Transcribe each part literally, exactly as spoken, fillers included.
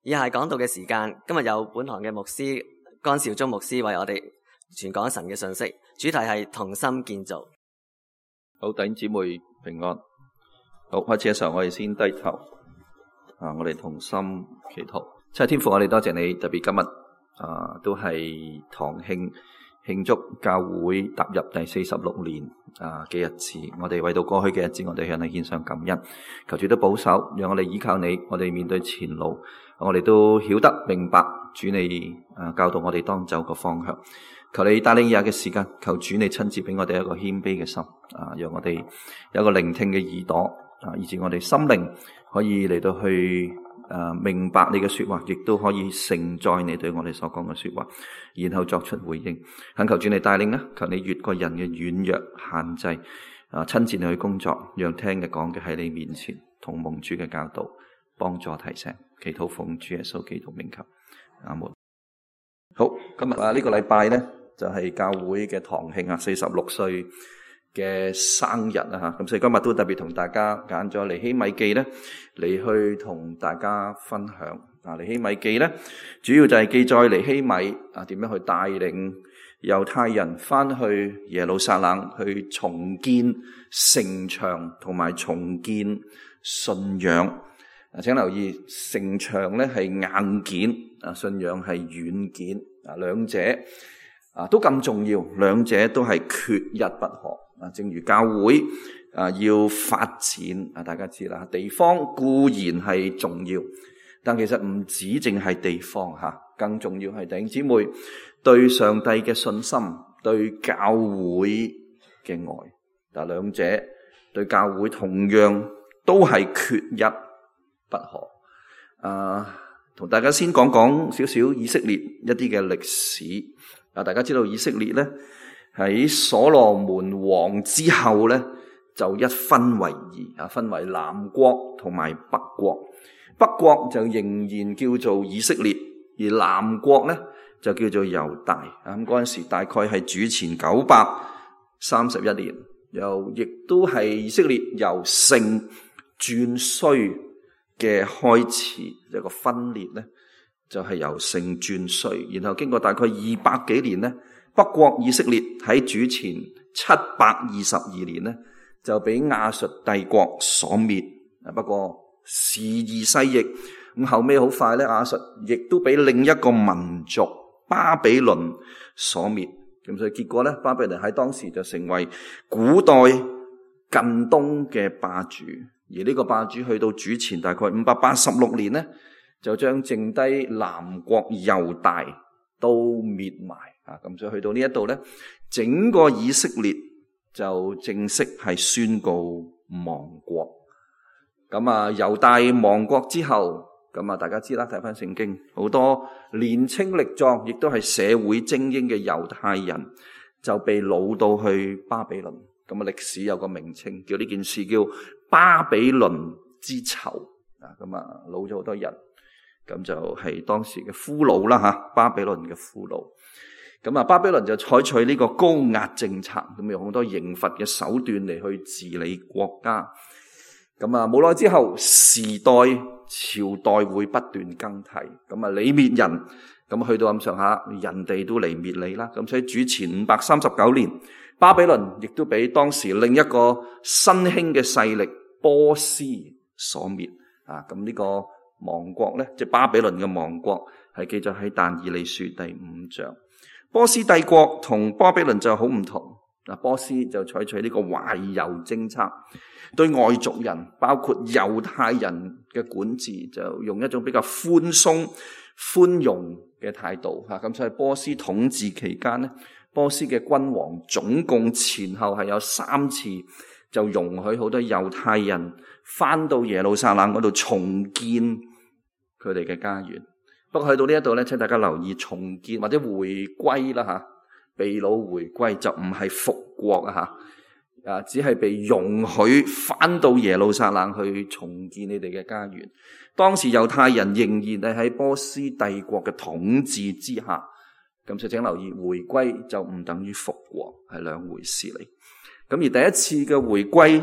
以下係講道嘅時間，今日有本堂嘅牧師江兆忠牧師為我哋傳講神嘅信息，主題係同心建造。 好，弟兄姊妹平安。好，開始嘅時候我哋先低頭啊，我哋同心祈禱。七天父，我哋多謝你，特別今日啊都係堂慶慶祝教會踏入第四十六年啊嘅日子，我哋為到過去嘅日子，我哋向你獻上感恩，求主都保守，讓我哋依靠你，我哋面對前路，我哋都曉得明白主你啊教導我哋當走個方向。求你帶領以下嘅時間，求主你親自俾我哋一個謙卑嘅心啊，讓我哋有一個聆聽嘅耳朵啊，以致我哋心靈可以嚟到去誒明白你嘅說話，亦都可以承載你對我哋所講嘅說話，然後作出回應。懇求主你帶領啊，求你越過人嘅軟弱限制啊，親自你去工作，讓聽嘅講嘅喺你面前，同蒙主嘅教導幫助提醒，祈禱奉主耶穌基督名求，阿門。好，今日啊呢個禮拜咧就係教會嘅堂慶啊，四十六歲嘅生日啊吓，咁所以今日都特別同大家揀咗尼希米記咧嚟去同大家分享啊。尼希米記咧主要就係記載尼希米啊點樣去帶領猶太人翻去耶路撒冷去重建城牆同埋重建信仰啊。請留意，城牆咧係硬件啊，信仰係軟件啊，兩者啊都咁重要，兩者都係缺一不可。啊，正如教會啊要發展啊，大家知啦，地方固然係重要，但其實唔止淨係地方吓，更重要係弟兄姊妹對上帝嘅信心，對教會嘅愛。但兩者對教會同樣都係缺一不可。啊，同大家先講講少少以色列一啲嘅歷史。啊，大家知道以色列咧喺所羅門王之後咧，就一分為二啊，分為南國同埋北國。北國就仍然叫做以色列，而南國咧就叫做猶大。啊，咁嗰陣時大概係主前九百三十一年，又亦都係以色列由盛轉衰嘅開始，一個分裂咧就係由盛轉衰，然後經過大概二百幾年咧。北國以色列喺主前七百二十二年呢，就俾亞述帝國所滅。不過時移世易，咁後尾好快咧，亞述亦都俾另一個民族巴比倫所滅。咁所以結果咧，巴比倫喺當時就成為古代近東嘅霸主。而呢個霸主去到主前大概五百八十六年呢，就將剩低南國猶大都滅埋。啊，咁所以去到呢一度咧，整個以色列就正式係宣告亡國。咁啊，猶大亡國之後，咁啊，大家知啦，睇翻聖經，好多年青力壯，亦都係社會精英嘅猶太人，就被擄到去巴比倫。咁啊，歷史有個名稱，叫呢件事叫巴比倫之囚。啊，咁啊，擄咗好多人，咁就係當時嘅俘虜啦吓，巴比倫嘅俘虜。咁啊，巴比倫就採取呢個高壓政策，咁用好多刑罰嘅手段嚟去治理國家。咁啊，冇耐之後，時代朝代會不斷更替。咁啊，你滅人，咁去到咁上下，人哋都嚟滅你啦。咁所以主前五百三十九年，巴比倫亦都俾當時另一個新興嘅勢力波斯所滅。啊，咁呢個亡國咧，即係巴比倫嘅亡國，係記載喺但以理書第五章。波斯帝國同巴比倫就好唔同。嗱，波斯就採取呢個懷柔政策，對外族人包括猶太人嘅管治就用一種比較寬鬆寬容嘅態度吓。咁所以波斯統治期間咧，波斯嘅君王總共前後係有三次就容許好多猶太人翻到耶路撒冷嗰度重建佢哋嘅家園。不過去到呢一度咧，請大家留意，重建或者回歸啦吓，被擄回歸就唔係復國啊吓，啊只係被容許翻到耶路撒冷去重建你哋嘅家園。當時猶太人仍然係喺波斯帝國嘅統治之下，咁所以請留意，回歸就唔等於復國，係兩回事嚟。咁而第一次嘅回歸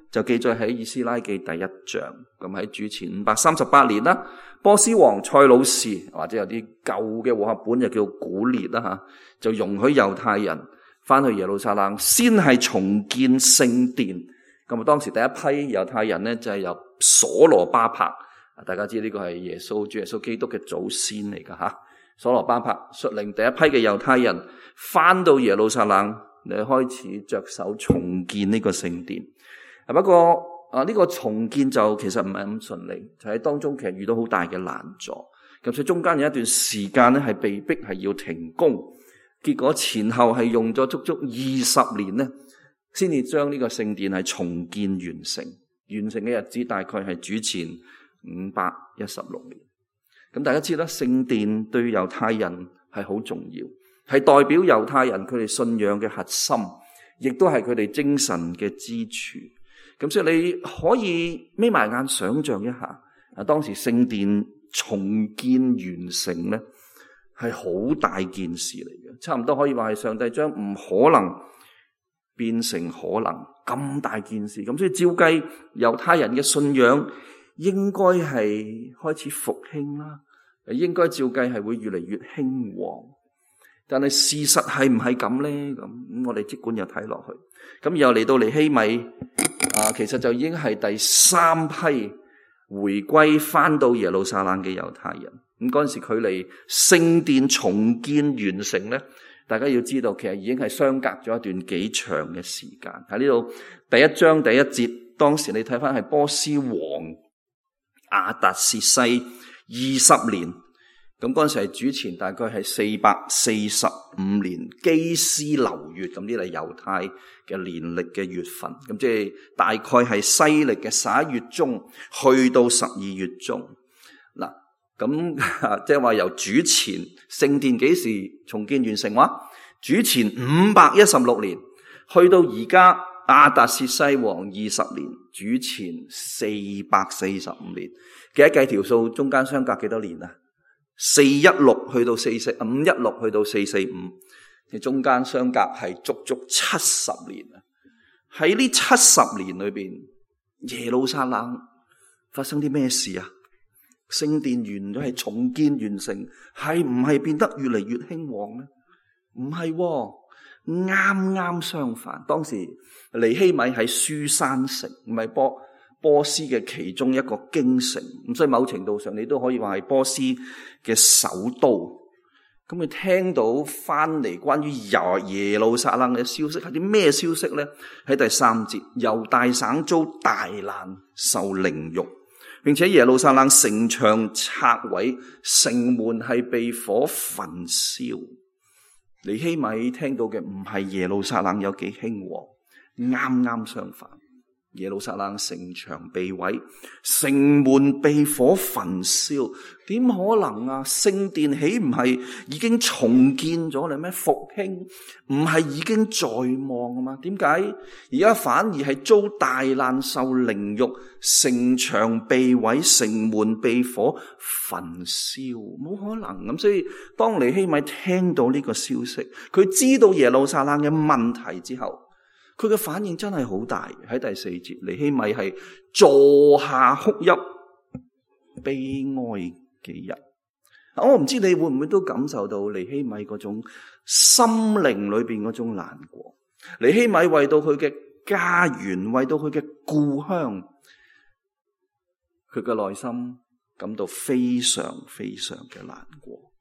就記載喺以斯拉記第一章。咁喺主前五百三十八年啦，波斯王塞魯士，或者有啲舊嘅和合本就叫古列啦吓，就容許猶太人翻去耶路撒冷，先係重建聖殿。咁啊，當時第一批猶太人咧就係由所羅巴伯，大家知呢個係耶穌主耶穌基督嘅祖先嚟噶吓。所羅巴伯率領第一批嘅猶太人翻到耶路撒冷，嚟開始着手重建呢個聖殿。不過啊，呢個重建就其實唔係咁順利，就喺當中其實遇到好大嘅難阻。咁所以中間有一段時間咧係被逼係要停工，結果前後係用咗足足二十年咧，先至將呢個聖殿係重建完成。完成嘅日子大概係主前五百一十六年。咁大家知啦，聖殿對猶太人係好重要，係代表猶太人佢哋信仰嘅核心，亦都係佢哋精神嘅支柱。咁所以你可以眯埋眼想象一下，啊，當時聖殿重建完成咧，係好大件事嚟嘅，差唔多可以話係上帝將唔可能變成可能咁大件事。咁所以照計猶太人嘅信仰應該係開始復興啦，應該照計係會越嚟越興旺。但係事實係唔係咁咧？咁咁我哋即管又睇落去，咁又嚟到尼希米啊，其實就已經係第三批回歸翻到耶路撒冷嘅猶太人。咁嗰陣時距離聖殿重建完成咧，大家要知道其實已經係相隔咗一段幾長嘅時間。喺呢度第一章第一節，當時你睇翻係波斯王亞達薛西二十年。咁嗰陣時係主前大概係四百四十五年基斯流月，咁呢啲係猶太嘅年曆嘅月份，咁即係大概係西曆嘅十一月中去到十二月中。嗱，咁即係話由主前聖殿幾時重建完成話？主前五百一十六年去到而家亞達薛西王二十年，主前四百四十五年，記得計條數，中間相隔幾多年啊？四一六去到四四五一六去到四四五，中間相隔係足足七十年啊！喺呢七十年裏邊，耶路撒冷發生啲咩事啊？聖殿完咗係重建完成，係唔係變得越嚟越興旺呢？唔係喎，啱啱相反。當時尼希米喺書珊城，唔係波。波斯嘅其中一個京城，咁所以某程度上你都可以話係波斯嘅首都。咁佢聽到翻嚟關於耶耶路撒冷嘅消息，係啲咩消息咧？喺第三節，猶大省遭大難，受凌辱，並且耶路撒冷城牆拆毀，城門係被火焚燒。尼希米聽到嘅唔係耶路撒冷有幾興旺，啱啱相反。耶路撒冷城牆被毀，城門被火焚燒，點可能啊？聖殿豈唔係已經重建咗你咩？復興唔係已經在望啊嘛？點解而家反而係遭大難受凌辱，城牆被毀，城門被火焚燒？冇可能。咁所以當尼希米聽到呢個消息，佢知道耶路撒冷嘅問題之後，佢嘅反應真係好大。喺第四節，尼希米係坐下哭泣，悲哀幾日。我唔知你會唔會都感受到尼希米嗰種心靈裏邊嗰種難過。尼希米為到佢嘅家園，為到佢嘅故鄉，佢嘅內心感到非常非常嘅難過。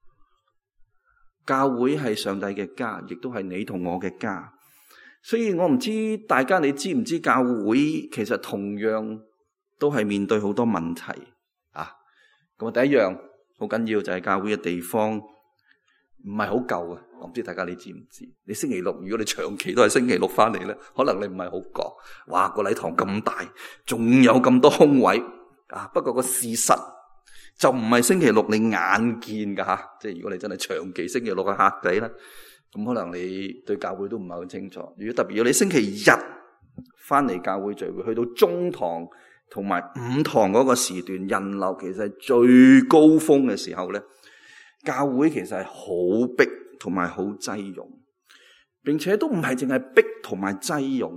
教會係上帝嘅家，亦都係你同我嘅家。所以我唔知大家你知唔知教會其實同樣都係面對好多問題啊。咁啊，第一樣好緊要就係教會嘅地方唔係好夠啊。我唔知大家你知唔知？你星期六如果你長期都係星期六翻嚟咧，可能你唔係好覺，哇，個禮堂咁大，仲有咁多空位啊。不過個事實就唔係星期六你眼見噶吓，即係如果你真係長期星期六嘅客仔咧。咁可能你對教會都唔係好清楚。如果特別要你星期日翻嚟教會聚會，去到中堂同埋午堂嗰個時段，人流其實係最高峰嘅時候咧，教會其實係好逼同埋好擠擁，並且都唔係淨係逼同埋擠擁，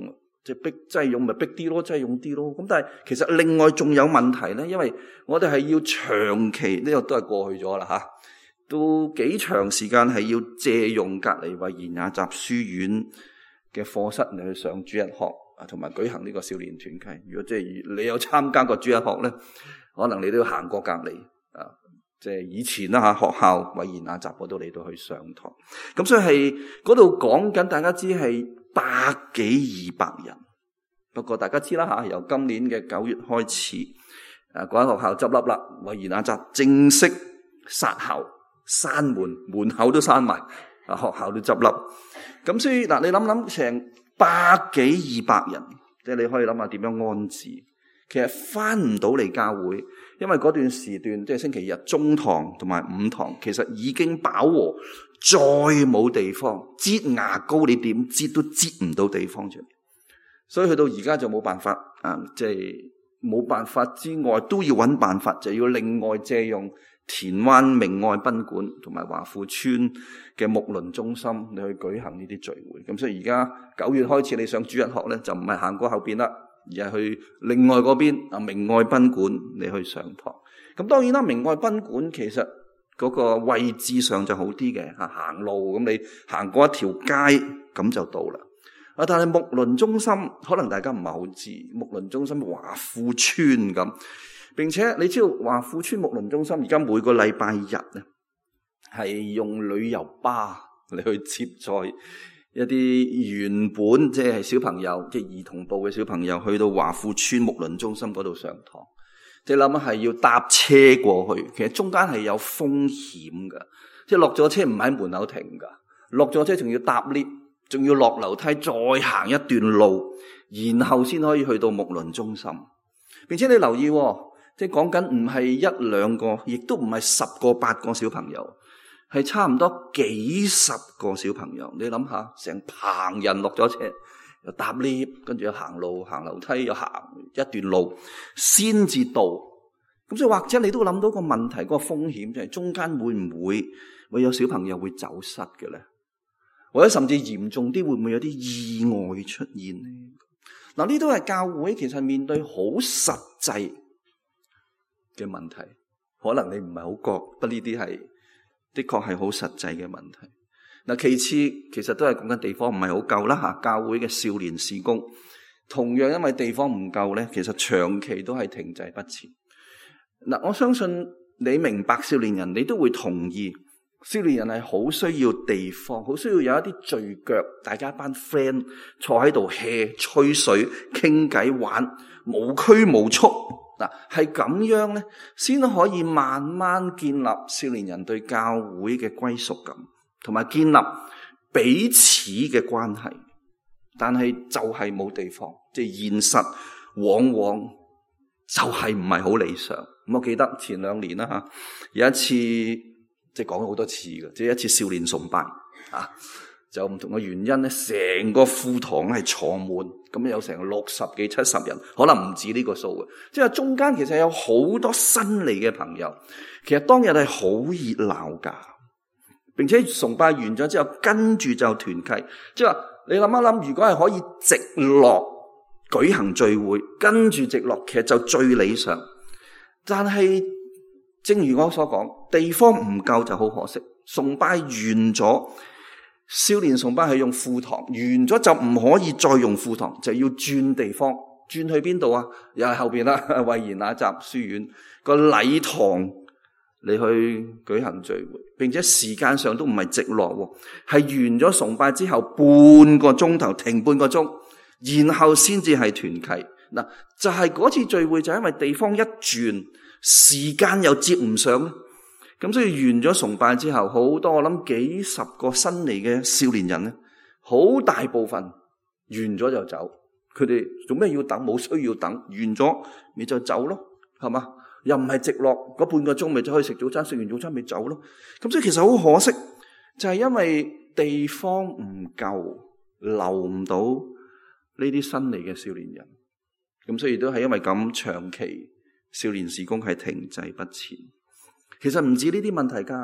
即係逼擠擁咪逼啲咯，擠擁啲咯。咁但係其實另外仲有問題咧，因為我哋係要長期呢、這個都係過去咗啦吓，都幾長時間係要借用隔離維賢雅雜書院嘅課室嚟去上主日學啊，同埋舉行呢個少年團契。如果即係你有參加過主日學咧，可能你都要行過隔離啊。即係以前啦吓，學校維賢雅雜嗰度嚟到去上堂，咁所以係嗰度講緊，大家知係百幾二百人。不過大家知啦吓，由今年嘅九月開始，誒嗰間學校執笠啦，維賢雅雜正式殺校、閂門，門口都閂埋，啊學校都執笠。咁所以嗱，你諗諗成百幾二百人，即係你可以諗下點樣安置。其實翻唔到嚟教會，因為嗰段時段即係星期日中堂同埋午堂，其實已經飽和，再冇地方，擠牙膏你點擠都擠唔到地方出嚟，所以去到而家就冇辦法啊！即係冇辦法之外，都要揾辦法，就要另外借用田灣明愛賓館同埋華富村嘅牧倫中心你去舉行呢啲聚會。咁所以而家九月開始，你上主日學咧，就唔係行過後邊啦，而係去另外嗰邊啊明愛賓館你去上堂。咁當然啦，明愛賓館其實嗰個位置上就好啲嘅吓，行路咁你行過一條街咁就到啦。啊，但係牧倫中心可能大家唔係好知，牧倫中心華富村咁，並且你知道華富村牧倫中心而家每個禮拜日咧係用旅遊巴嚟去接載一啲原本即係小朋友，即係兒童部嘅小朋友去到華富村牧倫中心嗰度上堂。即係諗係要搭車過去，其實中間係有風險噶，即係落咗車唔喺門口停噶，落咗車仲要搭 lift，仲要落樓梯再行一段路，然後先可以去到牧倫中心。並且你留意，即係講緊唔係一兩個，亦都唔係十個八個小朋友，係差唔多幾十個小朋友。你諗下，成棚人落咗車，又搭 lift， 跟住又行路行樓梯，又行一段路先至到。咁所以或者你都諗到個問題，個風險就係中間會唔會會有小朋友會走失嘅咧？或者甚至嚴重啲，會唔會有啲意外出現呢？嗱，呢都係教會其實面對好實際嘅問題。可能你唔係好覺得呢啲係的確係好實際嘅問題。嗱，其次其實都係講緊地方唔係好夠啦吓，教會嘅少年事工同樣因為地方唔夠咧，其實長期都係停滯不前。嗱，我相信你明白少年人，你都會同意少年人係好需要地方，好需要有一啲聚腳，大家一班 friend 坐喺度 hea 吹水傾偈玩，無拘無束。嗱，係咁樣咧，先可以慢慢建立少年人對教會嘅歸屬感，同埋建立彼此嘅關係。但係就係冇地方，即係現實往往就係唔係好理想。咁我記得前兩年啦吓，有一次即係講咗好多次嘅，即係一次少年崇拜啊，就唔同嘅原因咧，成個副堂係坐滿，咁有成六十幾七十人，可能唔止呢個數嘅。即係中間其實有好多新嚟嘅朋友，其實當日係好熱鬧噶，並且崇拜完咗之後，跟住就團契。即係話你諗一諗，如果係可以直落舉行聚會，跟住直落，其實就最理想。但係正如我所講，地方唔夠就好可惜。崇拜完咗，少年崇拜係用副堂，完咗就唔可以再用副堂，就要轉地方。轉去邊度啊？又係後邊啦，維賢雅雜書院個禮堂嚟去舉行聚會，並且時間上都唔係直落，係完咗崇拜之後半個鐘頭停半個鐘，然後先至係團契。嗱，就係嗰次聚會就因為地方一轉，時間又接唔上，咁所以完咗崇拜之後，好多我諗幾十個新嚟嘅少年人咧，好大部分完咗就走。佢哋做咩要等？冇需要等，完咗咪就走咯，係嘛？又唔係直落嗰半個鐘，咪就可以食早餐，食完早餐咪走咯。咁所以其實好可惜，就係因為地方唔夠，留唔到呢啲新嚟嘅少年人。咁所以都係因為咁，長期少年事工係停滯不前。其實唔止呢啲問題噶，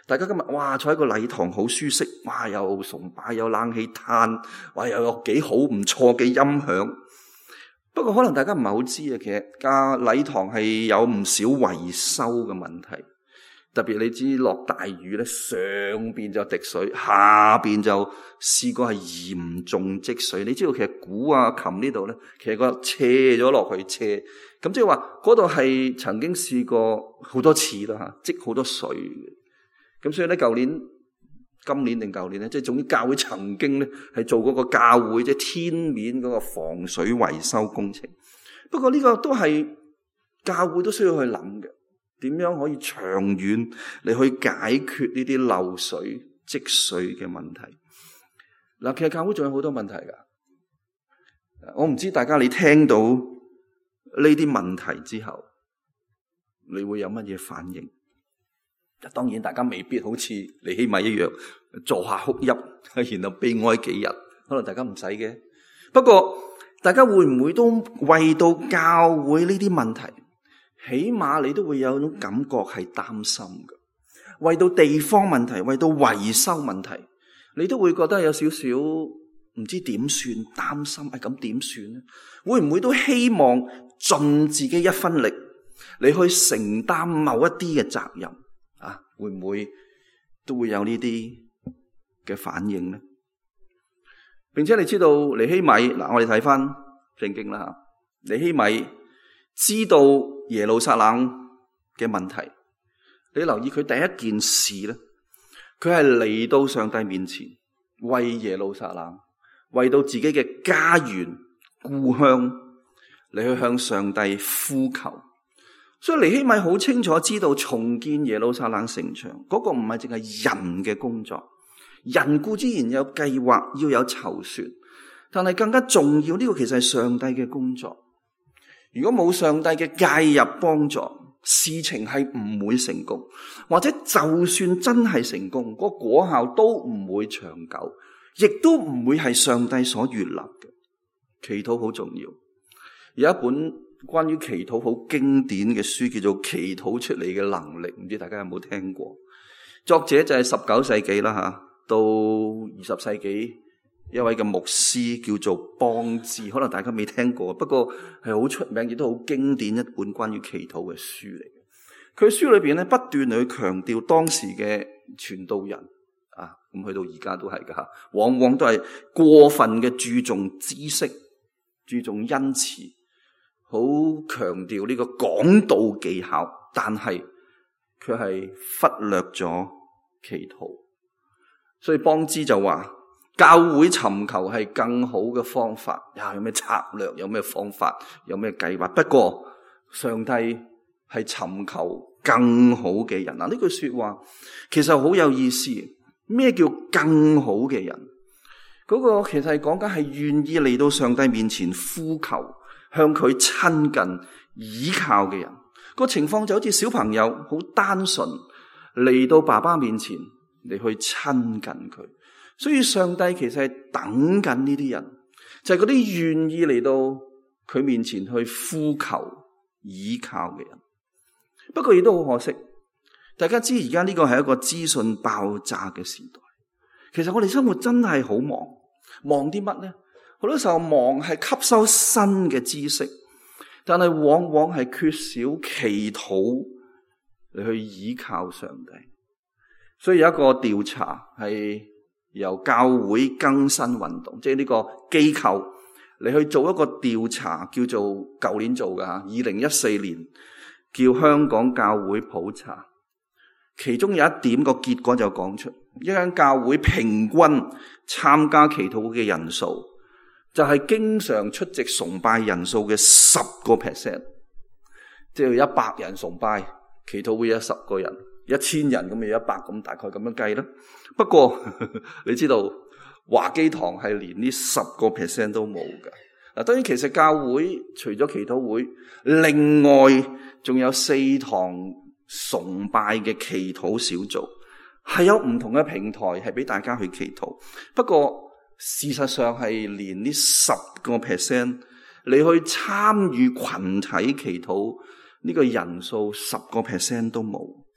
大家今日哇坐喺個禮堂好舒適，哇又崇拜有冷氣嘆，哇又有幾好唔錯嘅音響。不過可能大家唔係好知啊，其實家禮堂係有唔少維修嘅問題。特別你知落大雨咧，上邊就滴水，下邊就試過係嚴重積水。你知道其實鼓啊琴呢度咧，其實個斜咗落去斜，咁即係話嗰度係曾經試過好多次啦吓，積好多水嘅。咁所以咧，舊年、今年定舊年咧，即係總之教會曾經咧係做嗰個教會即係天面嗰個防水維修工程。不過呢個都係教會都需要去諗嘅。點樣可以長遠嚟去解決呢啲漏水積水嘅問題？嗱，其實教會仲有好多問題噶。我唔知大家你聽到呢啲問題之後，你會有乜嘢反應？當然，大家未必好似尼希米一樣坐下哭泣，然後悲哀幾日。可能大家唔使嘅。不過，大家會唔會都為到教會呢啲問題？起碼你都會有種感覺係擔心嘅，為到地方問題，為到維修問題，你都會覺得有少少唔知點算，擔心係咁點算咧？會唔會都希望盡自己一分力，你去承擔某一啲嘅責任啊？會唔會都會有呢啲嘅反應咧？並且你知道尼希米嗱，我哋睇翻聖經啦，尼希米知道耶路撒冷嘅問題，你留意佢第一件事咧，佢係嚟到上帝面前，為耶路撒冷，為到自己嘅家園故鄉，嚟去向上帝呼求。所以尼希米好清楚知道重建耶路撒冷城牆嗰個唔係淨係人嘅工作，人固之然有計劃，要有籌算，但係更加重要呢個其實係上帝嘅工作。如果冇上帝嘅介入幫助，事情係唔會成功，或者就算真係成功，嗰個果效都唔會長久，亦都唔會係上帝所悅納嘅。祈禱好重要，有一本關於祈禱好經典嘅書叫做《祈禱出嚟嘅能力》，唔知大家有冇聽過？作者就係十九世紀啦吓，到二十世紀。一位嘅牧師叫做邦茲，可能大家未聽過，不過係好出名，亦都好經典一本關於祈禱嘅書嚟嘅。佢書裏邊咧不斷去強調當時嘅傳道人啊，咁去到而家都係噶，往往都係過分嘅注重知識、注重恩慈，好強調呢個講道技巧，但係佢係忽略咗祈禱。所以邦茲就話，教會尋求係更好嘅方法，呀，有咩策略，有咩方法，有咩計劃。不過上帝係尋求更好嘅人啊！呢句說話其實好有意思。咩叫更好嘅人？嗰個其實係講緊係願意嚟到上帝面前呼求，向佢親近倚靠嘅人。個情況就好似小朋友好單純嚟到爸爸面前嚟去親近佢。所以上帝其實係等緊呢啲人，就係嗰啲願意嚟到佢面前去呼求倚靠嘅人。不過亦都好可惜，大家知而家呢個係一個資訊爆炸嘅時代。其實我哋生活真係好忙，忙啲乜呢？好多時候忙係吸收新嘅知識，但係往往係缺少祈禱嚟去倚靠上帝。所以有一個調查係由教會更新運動，即係呢個機構嚟去做一個調查，叫做舊年做嘅吓，二零一四年叫香港教會普查。其中有一點個結果就講出，一間教會平均參加祈禱會嘅人數，就係經常出席崇拜人數嘅十個 percent， 即係一百人崇拜，祈禱會有十個人。一千人咁咪一百，咁大概咁樣計啦。不過呵呵你知道華基堂係連呢十個 percent 都冇㗎。嗱，當然其實教會除咗祈禱會，另外仲有四堂崇拜嘅祈禱小組，係有唔同嘅平台係俾大家去祈禱。不過事實上係連呢十個 percent 你去參與群體祈禱呢個人數十個 percent 都冇。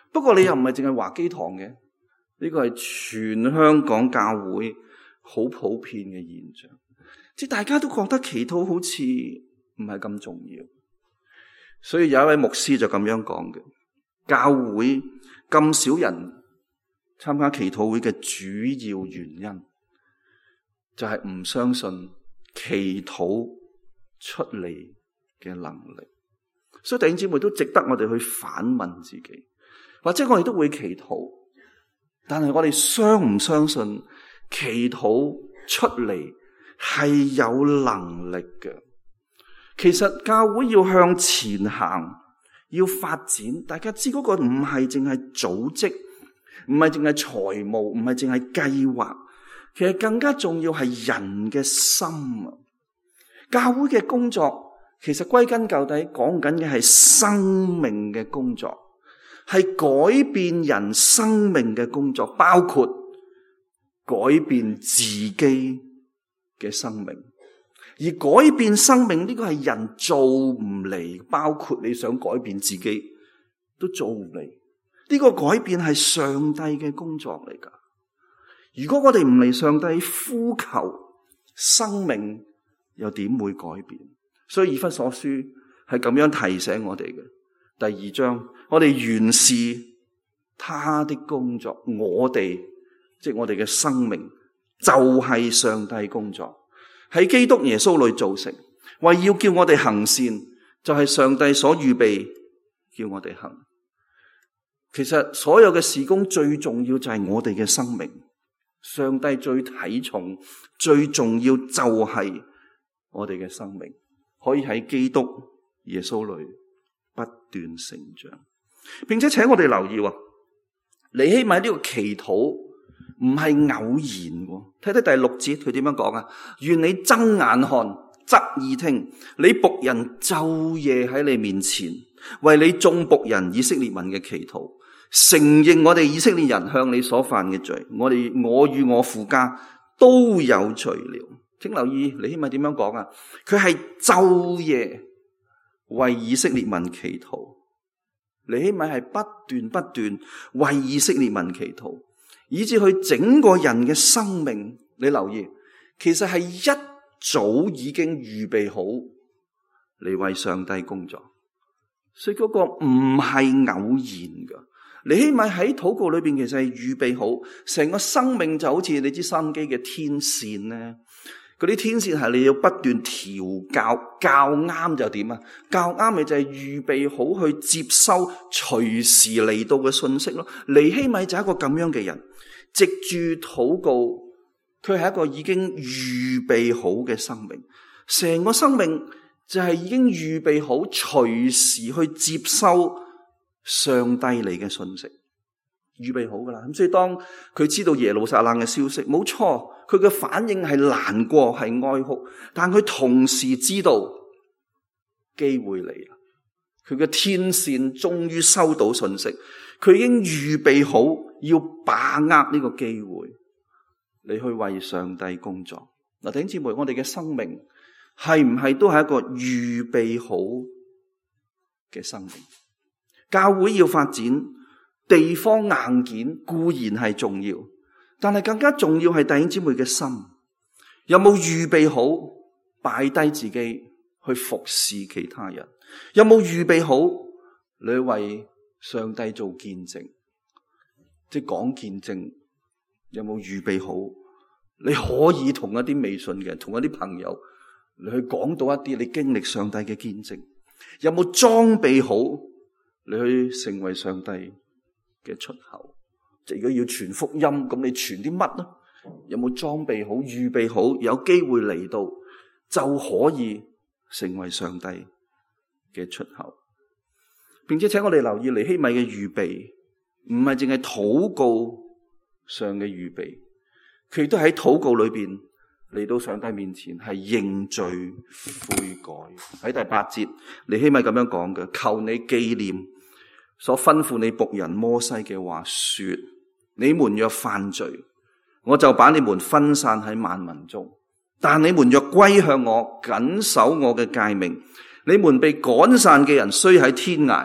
不過你又唔係淨係華基堂嘅，呢個係全香港教會好普遍嘅現象，即係大家都覺得祈禱好似唔係咁重要。所以有一位牧師就咁樣講嘅，教會咁少人參加祈禱會嘅主要原因就係唔相信祈禱出嚟嘅能力。所以弟兄姊妹都值得我哋去反問自己，或者我哋都會祈禱，但係我哋相唔相信祈禱出嚟係有能力嘅？其實教會要向前行，要發展，大家知嗰個唔係淨係組織，唔係淨係財務，唔係淨係計劃，其實更加重要係人嘅心啊！教會嘅工作其實歸根究底講緊嘅係生命嘅工作，係改變人生命嘅工作，包括改變自己嘅生命。而改變生命呢個係人做唔嚟，包括你想改變自己都做唔嚟。呢個改變係上帝嘅工作嚟噶。如果我哋唔嚟上帝呼求，生命又點會改變？所以以弗所書係咁樣提醒我哋嘅。第二章，我哋原是他的工作，我哋即係我哋嘅生命就係上帝工作，喺基督耶穌裏造成，為要叫我哋行善，就係上帝所預備叫我哋行。其實所有嘅事工最重要就係我哋嘅生命，上帝最睇重、最重要就係我哋嘅生命，可以喺基督耶穌裏不斷成長，並且請我哋留意，尼希米呢個祈禱唔係偶然。睇睇第六節佢點樣講啊？願你睜眼看，側耳聽，你僕人晝夜喺你面前，為你眾僕人以色列民嘅祈禱，承認我哋以色列人向你所犯嘅罪，我哋我與我父家都有罪了。請留意尼希米點樣講啊？佢係晝夜為以色列民祈禱，尼希米係不斷不斷為以色列民祈禱，以至佢整個人嘅生命，你留意，其實係一早已經預備好嚟為上帝工作，所以嗰個唔係偶然噶。尼希米喺禱告裏邊其實係預備好，成個生命就好似你知收音機嘅天線咧，嗰啲天線係你要不斷調校，校啱就點啊？校啱咪就係預備好去接收隨時嚟到嘅信息咯。尼希米就係一個咁樣嘅人，藉住禱告，佢係一個已經預備好嘅生命，成個生命就係已經預備好隨時去接收上帝嚟嘅信息，預備好噶啦。咁所以當佢知道耶路撒冷嘅消息，冇錯，佢嘅反應係難過，係哀哭，但佢同時知道機會嚟啦。佢嘅天線終於收到信息，佢已經預備好要把握呢個機會，你去為上帝工作。嗱，弟兄姊妹，我哋嘅生命係唔係都係一個預備好嘅生命？教會要發展，地方硬件固然係重要，但係更加重要係弟兄姊妹嘅心，有冇預備好擺低自己去服侍其他人？有冇預備好你為上帝做見證？即係講見證，有冇預備好？你可以同一啲未信嘅人，同一啲朋友，你去講到一啲你經歷上帝嘅見證？有冇裝備好你去成為上帝嘅出口？即係如果要傳福音，咁你傳啲乜呢？有冇裝備好、預備好，有機會嚟到就可以成為上帝嘅出口？並且請我哋留意尼希米嘅預備，唔係淨係禱告上嘅預備，佢亦都喺禱告裏邊嚟到上帝面前係認罪悔改。喺第八節，尼希米咁樣講嘅：求你紀念所吩咐你僕人摩西嘅話，說：你們若犯罪，我就把你們分散喺萬民中；但你們若歸向我，謹守我嘅誡命，你們被趕散嘅人雖喺天涯，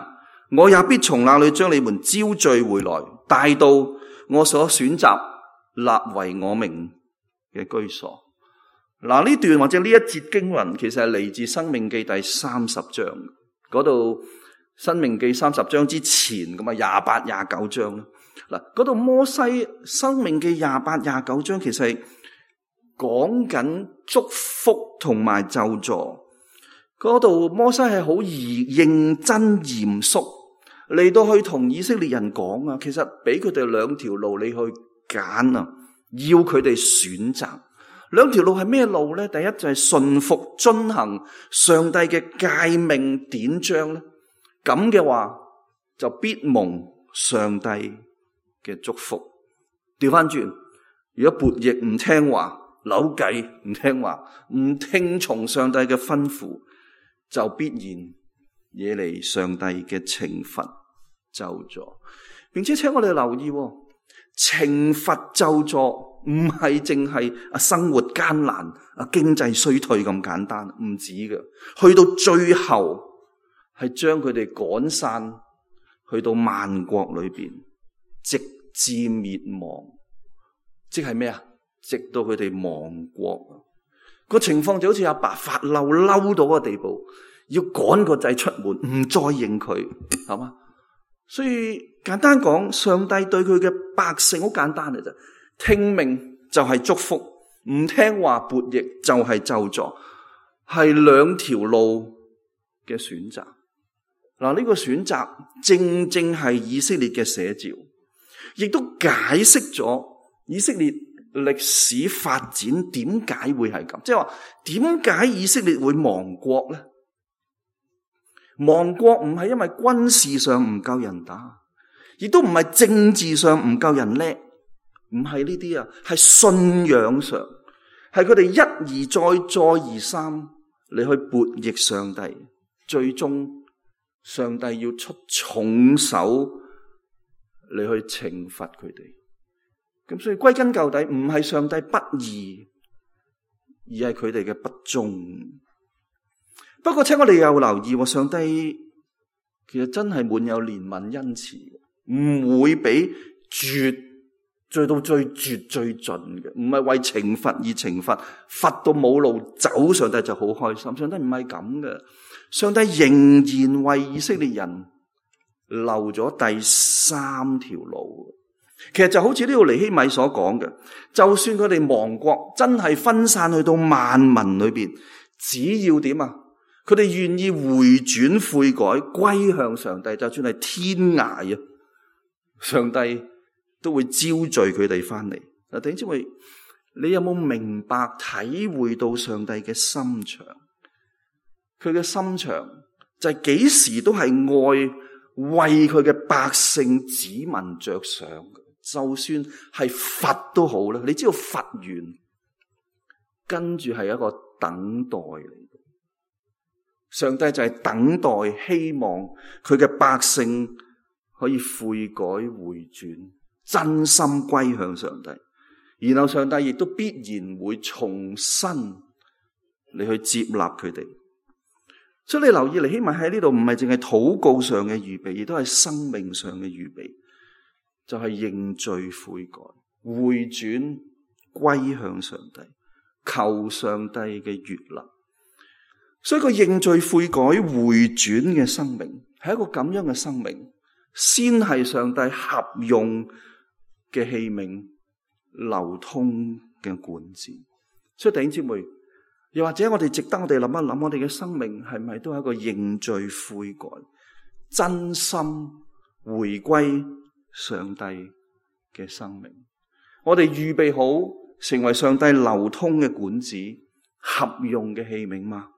我也必從那裏將你們招聚回來，帶到我所選擇立為我名嘅居所。嗱，呢段或者呢一節經文其實係嚟自《申命記》第三十章嗰度，《申命記》三十章之前咁啊，廿八、廿九章啦。嗱，嗰度摩西《申命記》廿八、廿九章其實係講緊祝福同埋咒詛。嗰度摩西係好認真嚴肅嚟到去同以色列人講啊，其實俾佢哋兩條路你去揀啊，要佢哋選擇。兩條路係咩路咧？第一就係順服遵行上帝嘅誡命典章咧，咁嘅話就必蒙上帝嘅祝福。調翻轉，如果悖逆唔聽話、扭計唔聽話、唔聽從上帝嘅吩咐，就必然惹嚟上帝嘅懲罰咒詛。並且請我哋留意，懲罰咒詛唔係淨係啊生活艱難啊經濟衰退咁簡單，唔止嘅，去到最後係將佢哋趕散去到萬國裏邊，直至滅亡。即係咩啊？直到佢哋亡國。個情況就好似阿爸發嬲嬲到個地步，要趕個仔出門，唔再認佢，係嘛？所以簡單講，上帝對佢嘅百姓好簡單嘅啫，聽命就係祝福，唔聽話悖逆就係咒詛，係兩條路嘅選擇。嗱，呢個選擇正正係以色列嘅寫照，亦都解釋咗以色列歷史發展點解會係咁，即係話點解以色列會亡國咧？亡國唔係因為軍事上唔夠人打，亦都唔係政治上唔夠人叻，唔係呢啲啊，係信仰上，係佢哋一而再再而三嚟去悖逆上帝，最終上帝要出重手嚟去懲罰佢哋。咁所以歸根究底唔係上帝不義，而係佢哋嘅不忠。不過請我哋又留意，上帝其實真係滿有憐憫恩慈，唔會俾絕最到最絕最盡嘅，唔係為懲罰而懲罰，罰到冇路走，上帝就好開心。上帝唔係咁嘅，上帝仍然為以色列人留咗第三條路。其實就好似呢度尼希米所講嘅，就算佢哋亡國真係分散去到萬民裏邊，只要點啊？佢哋願意回轉悔改，歸向上帝，就算係天涯啊，上帝都會招聚佢哋翻嚟。嗱，弟兄姊妹，你有冇明白體會到上帝嘅心腸？佢嘅心腸就係幾時都係愛為佢嘅百姓子民着想嘅，就算係罰都好啦。你知道罰完，跟住係一個等待嚟。上帝就係等待，希望佢嘅百姓可以悔改回轉，真心歸向上帝，然後上帝亦都必然會重新嚟去接納佢哋。所以你留意尼希米喺呢度唔係淨係禱告上嘅預備，亦都係生命上嘅預備，就係認罪悔改、回轉歸向上帝，求上帝嘅悅納。所以個認罪悔改回轉嘅生命係一個咁樣嘅生命，先係上帝合用嘅器皿，流通嘅管子。所以弟兄姊妹，又或者我哋值得我哋諗一諗，我哋嘅生命係咪都係一個認罪悔改、真心回歸上帝嘅生命？我哋預備好成為上帝流通嘅管子、合用嘅器皿嗎？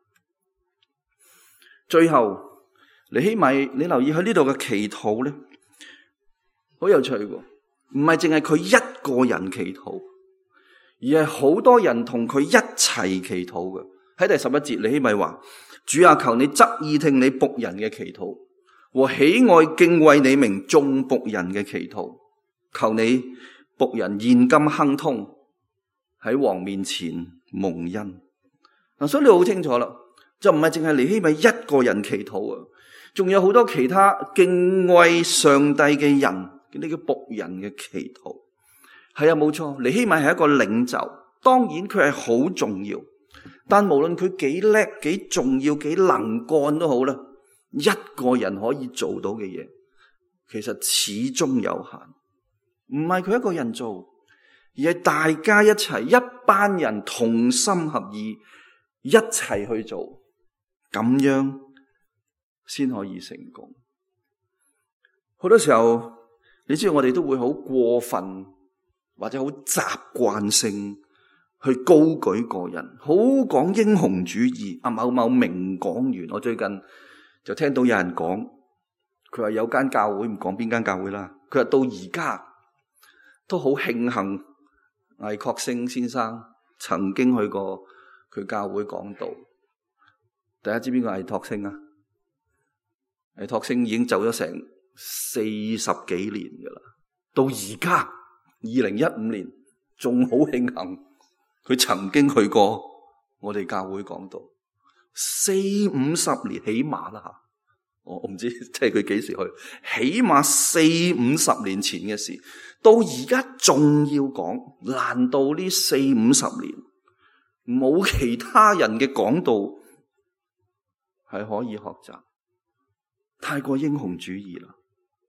最後，尼希米，你留意喺呢度嘅祈禱咧，好有趣喎！唔係淨係佢一個人祈禱，而係好多人同佢一齊祈禱嘅。喺第十一節，尼希米話：主啊，求你側耳聽你僕人嘅祈禱，和喜愛敬畏你名眾僕人嘅祈禱。求你僕人現今亨通，喺王面前蒙恩。嗱，所以你好清楚啦。就唔係淨係尼希米一個人祈禱啊！ 仲有好多其他敬畏上帝嘅人，呢個僕人嘅祈禱。係啊，冇錯，尼希米係一個領袖，當然佢係好重要，但無論佢幾叻、幾重要、幾能幹都好啦，一個人可以做到嘅嘢，其實始終有限。唔係佢一個人做，而係大家一齊，一班人同心合意一齊去做，咁樣先可以成功。好多時候你知道我哋都會好過分或者好習慣性去高舉個人，好講英雄主義。啊，某某名講員，我最近就聽到有人講，佢話有間教會，唔講邊間教會啦，佢話到而家都好慶幸魏國星先生曾經去過佢教會講道。大家知邊個魏拓星啊？魏拓星已經走咗成四十幾年噶啦，到而家二零一五年仲好慶幸佢曾經去過我哋教會講道，四五十年起碼啦吓，我我唔知即係佢幾時去，起碼四五十年前嘅事，到而家仲要講，難道呢四五十年冇其他人嘅講道係可以學習？太過英雄主義啦！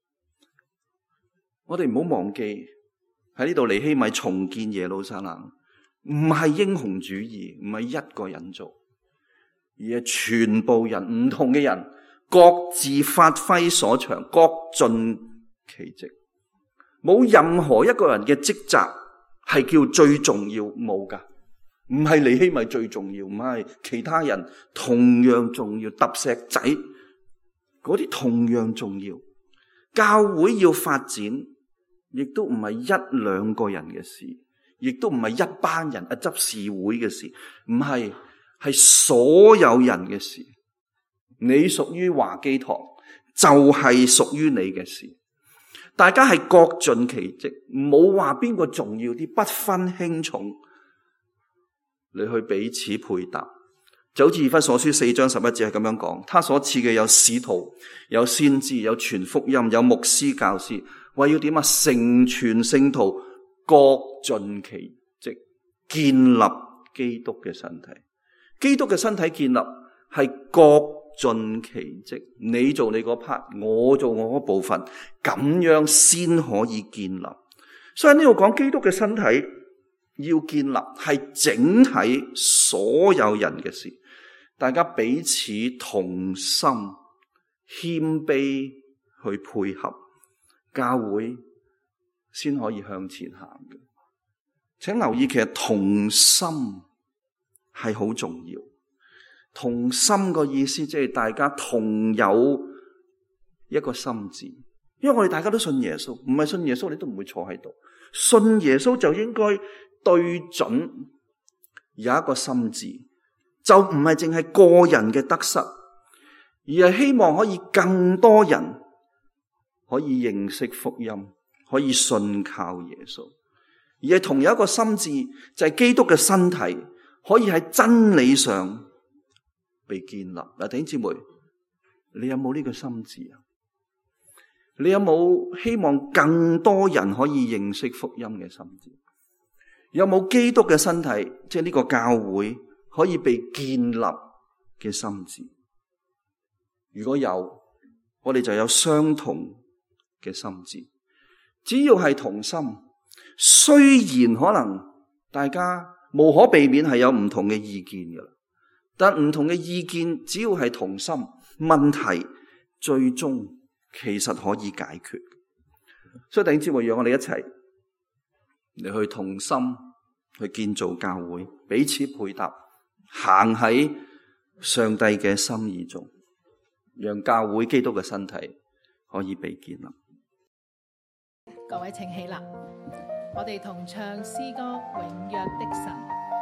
我哋唔好忘記喺呢度尼希米重建耶路撒冷，唔係英雄主義，唔係一個人做，而係全部人，唔同嘅人各自發揮所長，各盡其職。冇任何一個人嘅職責係叫最重要，冇噶。唔係尼希米最重要，唔係其他人同樣重要，揼石仔嗰啲同樣重要。教會要發展，亦都唔係一兩個人嘅事，亦都唔係一班人啊執事會嘅事，唔係，係所有人嘅事。你屬於華基堂，就係屬於你嘅事。大家係各盡其職，冇話邊個重要啲，不分輕重，你去彼此配搭。就好似以弗所書四章十一節係咁樣講，他所賜嘅有使徒，有先知，有傳福音，有牧師教師，為要點啊？成全聖徒，各盡其職，建立基督嘅身體。基督嘅身體建立係各盡其職，你做你嗰 part， 我做我嗰部分，咁樣先可以建立。所以呢度講基督嘅身體要建立係整體所有人嘅事，大家彼此同心謙卑去配合，教會先可以向前行嘅。請留意，其實同心係好重要。同心個意思即係大家同有一個心志，因為我哋大家都信耶穌，唔係信耶穌你都唔會坐喺度。信耶穌就應該對準有一個心志，就唔係淨係個人嘅得失，而係希望可以更多人可以認識福音，可以信靠耶穌，而係同有一個心志，就係基督嘅身體可以喺真理上被建立。嗱，弟兄姊妹，你有冇呢個心志啊？你有冇希望更多人可以認識福音嘅心志？有冇基督嘅身體，即係呢個教會可以被建立嘅心志？如果有，我哋就有相同嘅心志。只要係同心，雖然可能大家無可避免係有唔同嘅意見㗎，但唔同嘅意見只要係同心，問題最終其實可以解決。所以弟兄姊妹，讓我哋一齊嚟去同心去建造教會，彼此配搭，行喺上帝嘅心意中，讓教會基督嘅身體可以被建立。 各位請起立，我哋同唱詩歌《永約的神》。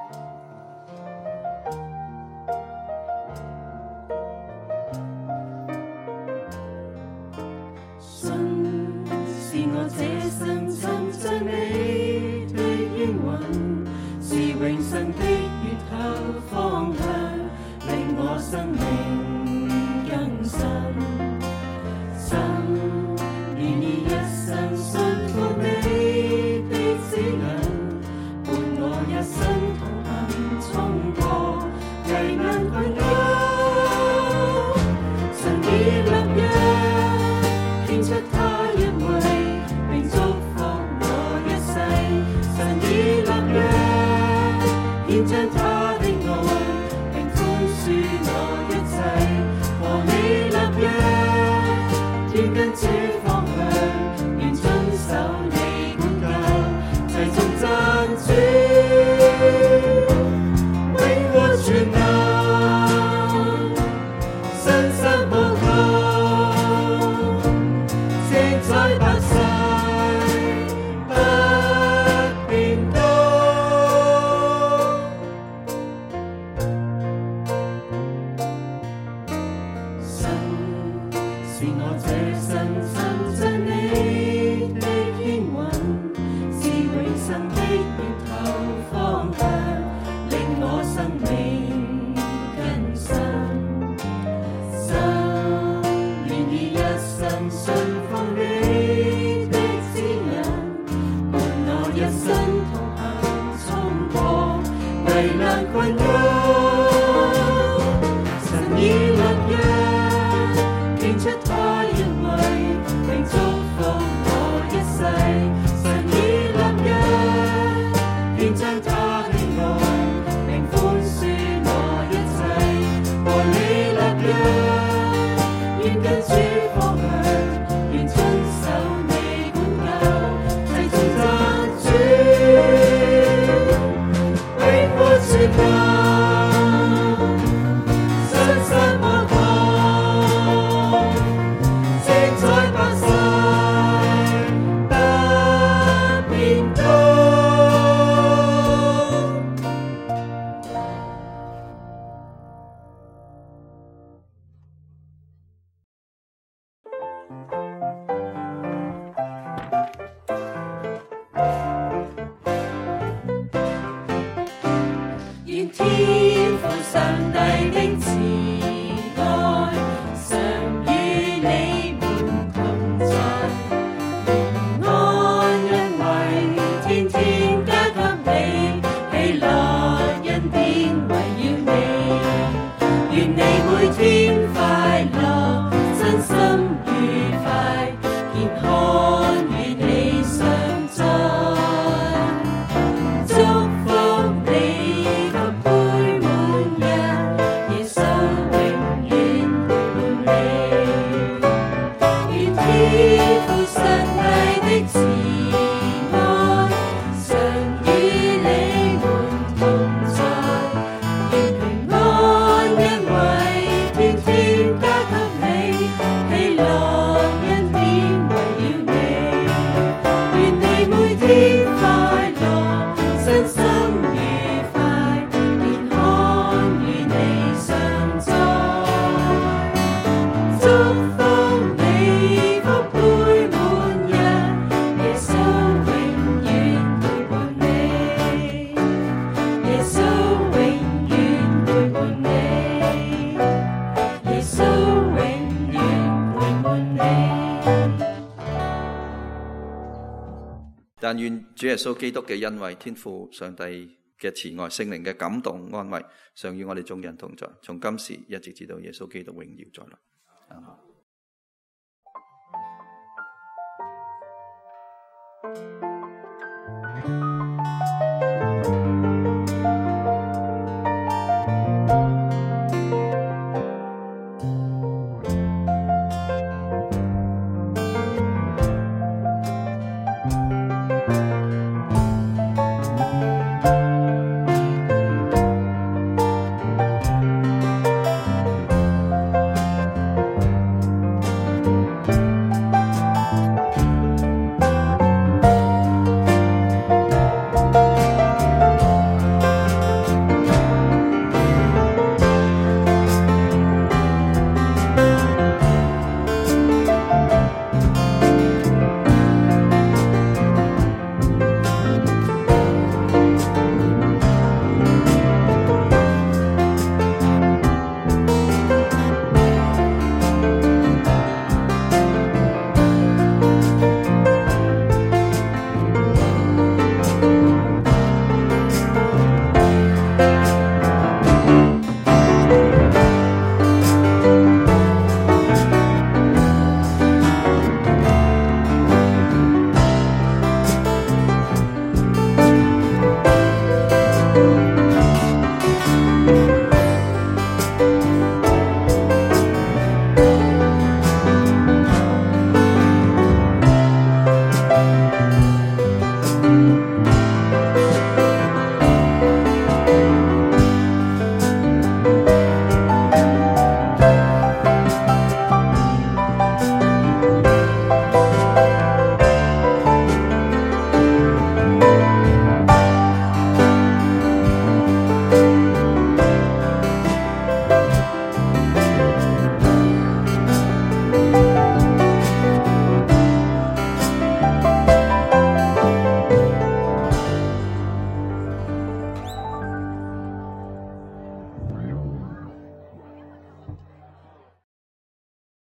信是我這生尋找你的應允，是永生的源頭方向，令我生命更新。 但願主耶穌基督嘅恩惠、天父上帝嘅慈愛、聖靈嘅感動安慰，常與我哋眾人同在，從今時一直至到耶穌基督榮耀在內。阿們。